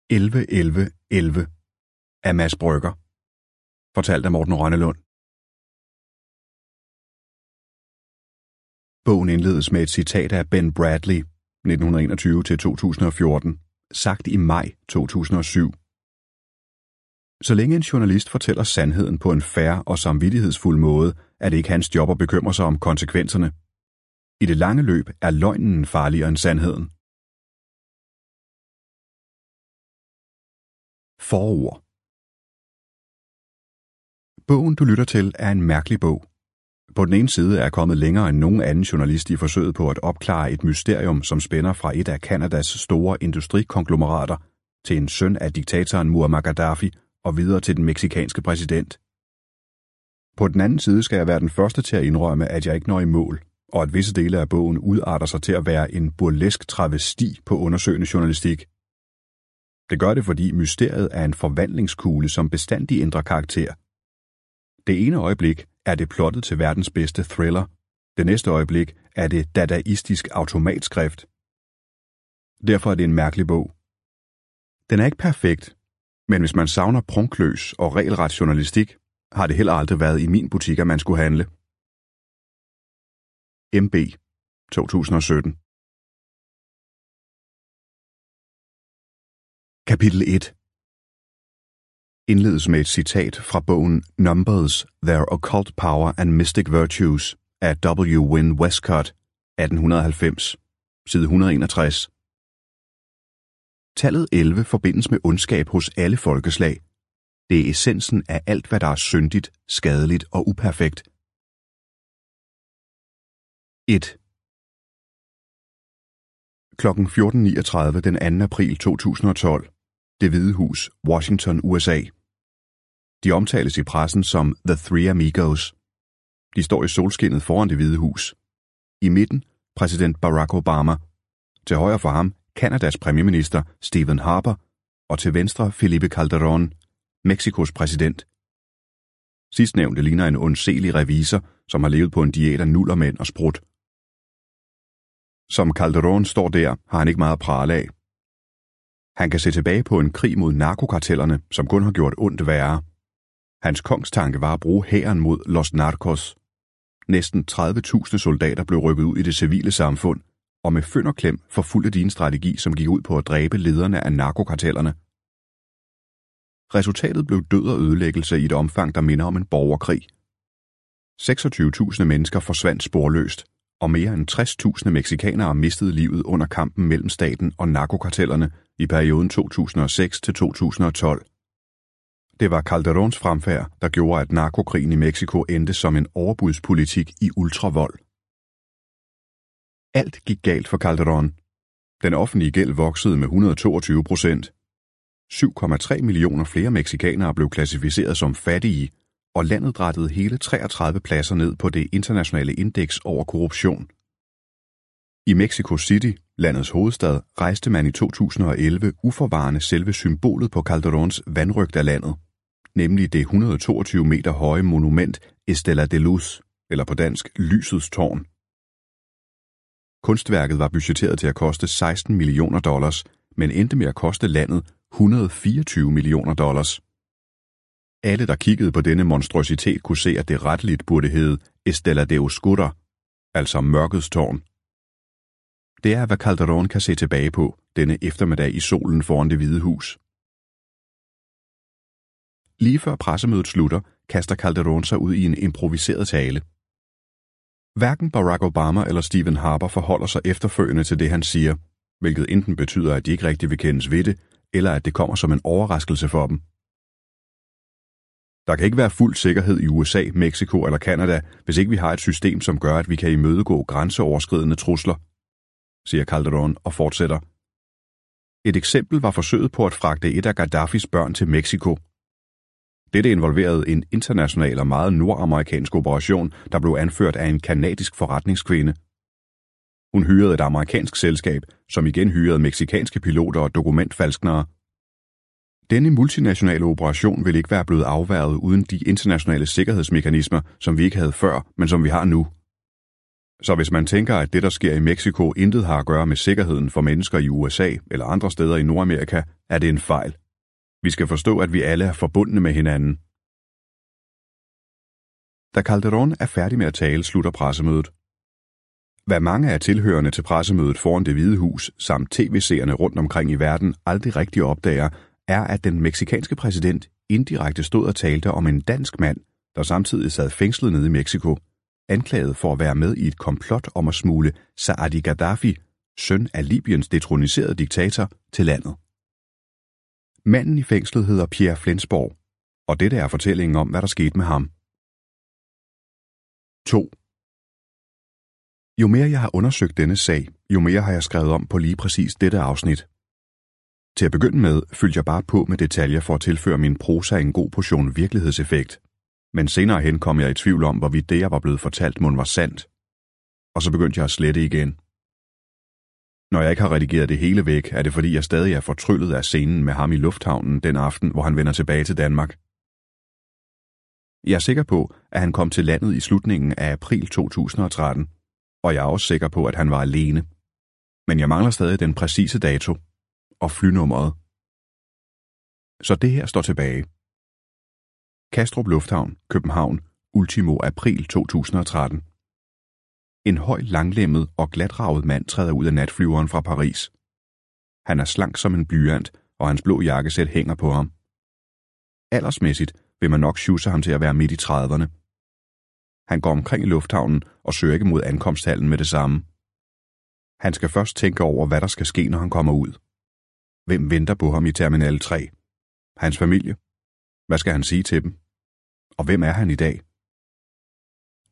11.11.11 af Mads Brügger. Fortalt af Morten Rønnelund. Bogen indledes med et citat af Ben Bradley, 1921-2014, sagt i maj 2007. Så længe en journalist fortæller sandheden på en fair og samvittighedsfuld måde, er det ikke hans job at bekymre sig om konsekvenserne. I det lange løb er løgnen farligere end sandheden. Forord. Bogen, du lytter til, er en mærkelig bog. På den ene side er jeg kommet længere end nogen anden journalist i forsøget på at opklare et mysterium, som spænder fra et af Canadas store industrikonglomerater til en søn af diktatoren Muammar Gaddafi og videre til den meksikanske præsident. På den anden side skal jeg være den første til at indrømme, at jeg ikke når i mål, og at visse dele af bogen udarter sig til at være en burlesk travesti på undersøgende journalistik. Det gør det, fordi mysteriet er en forvandlingskugle, som bestandig ændrer karakter. Det ene øjeblik er det plottet til verdens bedste thriller. Det næste øjeblik er det dadaistisk automatskrift. Derfor er det en mærkelig bog. Den er ikke perfekt, men hvis man savner prunkløs og regelret journalistik, har det heller aldrig været i min butik, at man skulle handle. MB 2017. Kapitel 1 indledes med et citat fra bogen Numbers, Their Occult Power and Mystic Virtues af W. Wynne Westcott, 1890, side 161. Tallet 11 forbindes med ondskab hos alle folkeslag. Det er essensen af alt, hvad der er syndigt, skadeligt og uperfekt. 1. Klokken 14.39 den 2. april 2012. Det Hvide Hus, Washington, USA. De omtales i pressen som The Three Amigos. De står i solskinnet foran Det Hvide Hus. I midten præsident Barack Obama. Til højre for ham Canadas premierminister Stephen Harper. Og til venstre Felipe Calderón, Mexikos præsident. Sidstnævnte ligner en ondselig revisor, som har levet på en diæt af nullermænd og sprut. Som Calderón står der, har han ikke meget at prale af. Han kan se tilbage på en krig mod narkokartellerne, som kun har gjort ondt værre. Hans kongstanke var at bruge hæren mod Los Narcos. Næsten 30.000 soldater blev rykket ud i det civile samfund, og med fynd og klem forfulgte de en strategi, som gik ud på at dræbe lederne af narkokartellerne. Resultatet blev død og ødelæggelse i et omfang, der minder om en borgerkrig. 26.000 mennesker forsvandt sporløst, og mere end 60.000 mexikanere mistede livet under kampen mellem staten og narkokartellerne i perioden 2006 til 2012. Det var Calderóns fremfærd, der gjorde, at narkokrigen i Mexico endte som en overbudspolitik i ultravold. Alt gik galt for Calderón. Den offentlige gæld voksede med 122%. 7,3 millioner flere mexikanere blev klassificeret som fattige, og landet drattede hele 33 pladser ned på det internationale indeks over korruption. I Mexico City, landets hovedstad, rejste man i 2011 uforvarende selve symbolet på Calderóns vanrøgt af landet, nemlig det 122 meter høje monument Estela de Luz, eller på dansk Lysets Tårn. Kunstværket var budgetteret til at koste $16 millioner, men endte med at koste landet $124 millioner. Alle, der kiggede på denne monstrøsitet, kunne se, at det retteligt burde hedde Estela de Oscura, altså mørkets tårn. Det er, hvad Calderón kan se tilbage på denne eftermiddag i solen foran Det Hvide Hus. Lige før pressemødet slutter, kaster Calderón sig ud i en improviseret tale. Hverken Barack Obama eller Stephen Harper forholder sig efterfølgende til det, han siger, hvilket enten betyder, at de ikke rigtig vil kendes ved det, eller at det kommer som en overraskelse for dem. Der kan ikke være fuld sikkerhed i USA, Mexico eller Canada, hvis ikke vi har et system, som gør, at vi kan imødegå grænseoverskridende trusler, siger Calderón og fortsætter. Et eksempel var forsøget på at fragte et af Gaddafis børn til Mexico. Dette involverede en international og meget nordamerikansk operation, der blev anført af en kanadisk forretningskvinde. Hun hyrede et amerikansk selskab, som igen hyrede mexikanske piloter og dokumentfalsknere. Denne multinationale operation ville ikke være blevet afværget uden de internationale sikkerhedsmekanismer, som vi ikke havde før, men som vi har nu. Så hvis man tænker, at det, der sker i Mexico, intet har at gøre med sikkerheden for mennesker i USA eller andre steder i Nordamerika, er det en fejl. Vi skal forstå, at vi alle er forbundne med hinanden. Da Calderón er færdig med at tale, slutter pressemødet. Hvad mange af tilhørende til pressemødet foran Det Hvide Hus samt tv-seerne rundt omkring i verden aldrig rigtig opdager, er, at den meksikanske præsident indirekte stod og talte om en dansk mand, der samtidig sad fængslet nede i Mexico, anklaget for at være med i et komplot om at smugle Saadi Gaddafi, søn af Libyens detroniserede diktator, til landet. Manden i fængslet hedder Pierre Flensborg, og dette er fortællingen om, hvad der skete med ham. 2. Jo mere jeg har undersøgt denne sag, jo mere har jeg skrevet om på lige præcis dette afsnit. Til at begynde med fyldte jeg bare på med detaljer for at tilføre min prosa en god portion virkelighedseffekt. Men senere hen kom jeg i tvivl om, hvorvidt det, jeg var blevet fortalt, mon var sandt. Og så begyndte jeg at slette igen. Når jeg ikke har redigeret det hele væk, er det fordi, jeg stadig er fortryllet af scenen med ham i lufthavnen den aften, hvor han vender tilbage til Danmark. Jeg er sikker på, at han kom til landet i slutningen af april 2013, og jeg er også sikker på, at han var alene. Men jeg mangler stadig den præcise dato og flynummeret. Så det her står tilbage. Kastrup Lufthavn, København, ultimo april 2013. En høj, langlemmet og glatravet mand træder ud af natflyveren fra Paris. Han er slank som en blyant, og hans blå jakkesæt hænger på ham. Aldersmæssigt vil man nok sjusse ham til at være midt i 30'erne. Han går omkring i lufthavnen og søger ikke mod ankomsthallen med det samme. Han skal først tænke over, hvad der skal ske, når han kommer ud. Hvem venter på ham i Terminal 3? Hans familie? Hvad skal han sige til dem? Og hvem er han i dag?